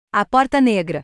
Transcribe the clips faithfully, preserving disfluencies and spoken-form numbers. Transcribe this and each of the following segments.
A Porta Negra.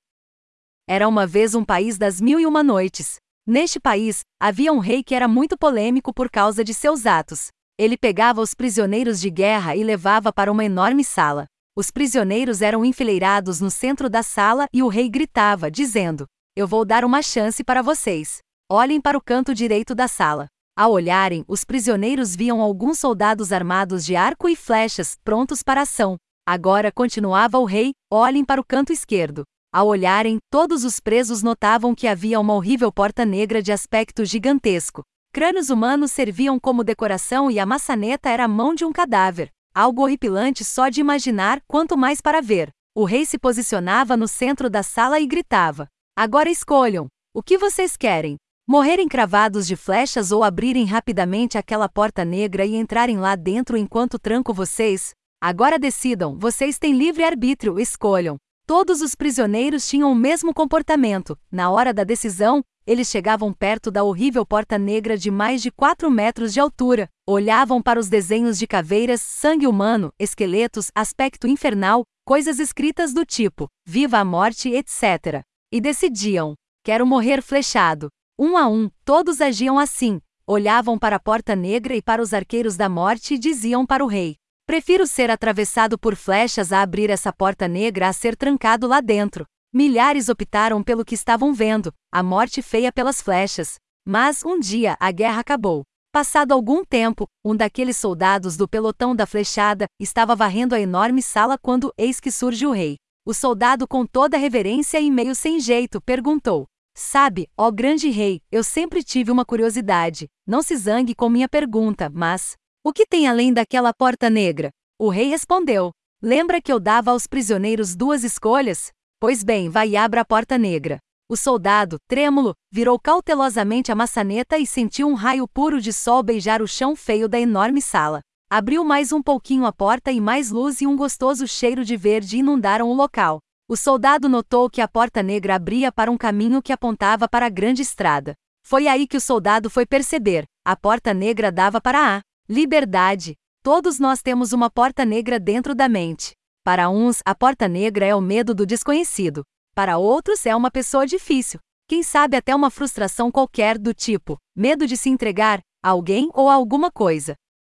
Era uma vez um país das mil e uma noites. Neste país, havia um rei que era muito polêmico por causa de seus atos. Ele pegava os prisioneiros de guerra e levava para uma enorme sala. Os prisioneiros eram enfileirados no centro da sala e o rei gritava, dizendo: "Eu vou dar uma chance para vocês. Olhem para o canto direito da sala." Ao olharem, os prisioneiros viam alguns soldados armados de arco e flechas, prontos para a ação. Agora continuava o rei: "Olhem para o canto esquerdo." Ao olharem, todos os presos notavam que havia uma horrível porta negra de aspecto gigantesco. Crânios humanos serviam como decoração e a maçaneta era a mão de um cadáver. Algo horripilante só de imaginar, quanto mais para ver. O rei se posicionava no centro da sala e gritava: "Agora escolham. O que vocês querem? Morrer encravados de flechas ou abrirem rapidamente aquela porta negra e entrarem lá dentro enquanto tranco vocês? Agora decidam, vocês têm livre arbítrio, escolham." Todos os prisioneiros tinham o mesmo comportamento. Na hora da decisão, eles chegavam perto da horrível porta negra de mais de quatro metros de altura, olhavam para os desenhos de caveiras, sangue humano, esqueletos, aspecto infernal, coisas escritas do tipo "Viva a morte", etcétera. E decidiam: "Quero morrer flechado." Um a um, todos agiam assim. Olhavam para a porta negra e para os arqueiros da morte e diziam para o rei: "Prefiro ser atravessado por flechas a abrir essa porta negra a ser trancado lá dentro." Milhares optaram pelo que estavam vendo, a morte feia pelas flechas. Mas, um dia, a guerra acabou. Passado algum tempo, um daqueles soldados do pelotão da flechada estava varrendo a enorme sala quando eis que surge o rei. O soldado, com toda reverência e meio sem jeito, perguntou: "Sabe, ó grande rei, eu sempre tive uma curiosidade. Não se zangue com minha pergunta, mas o que tem além daquela porta negra?" O rei respondeu: "Lembra que eu dava aos prisioneiros duas escolhas? Pois bem, vai e abra a porta negra." O soldado, trêmulo, virou cautelosamente a maçaneta e sentiu um raio puro de sol beijar o chão feio da enorme sala. Abriu mais um pouquinho a porta e mais luz e um gostoso cheiro de verde inundaram o local. O soldado notou que a porta negra abria para um caminho que apontava para a grande estrada. Foi aí que o soldado foi perceber: a porta negra dava para a liberdade. Todos nós temos uma porta negra dentro da mente. Para uns, a porta negra é o medo do desconhecido. Para outros, é uma pessoa difícil. Quem sabe até uma frustração qualquer do tipo medo de se entregar a alguém ou a alguma coisa.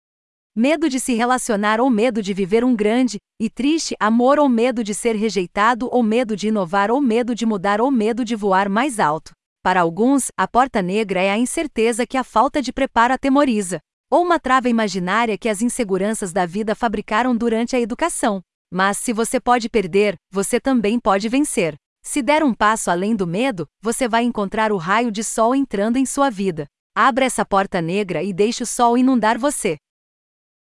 Medo de se relacionar ou medo de viver um grande e triste amor ou medo de ser rejeitado ou medo de inovar ou medo de mudar ou medo de voar mais alto. Para alguns, a porta negra é a incerteza que a falta de preparo atemoriza, ou uma trava imaginária que as inseguranças da vida fabricaram durante a educação. Mas se você pode perder, você também pode vencer. Se der um passo além do medo, você vai encontrar o raio de sol entrando em sua vida. Abra essa porta negra e deixe o sol inundar você.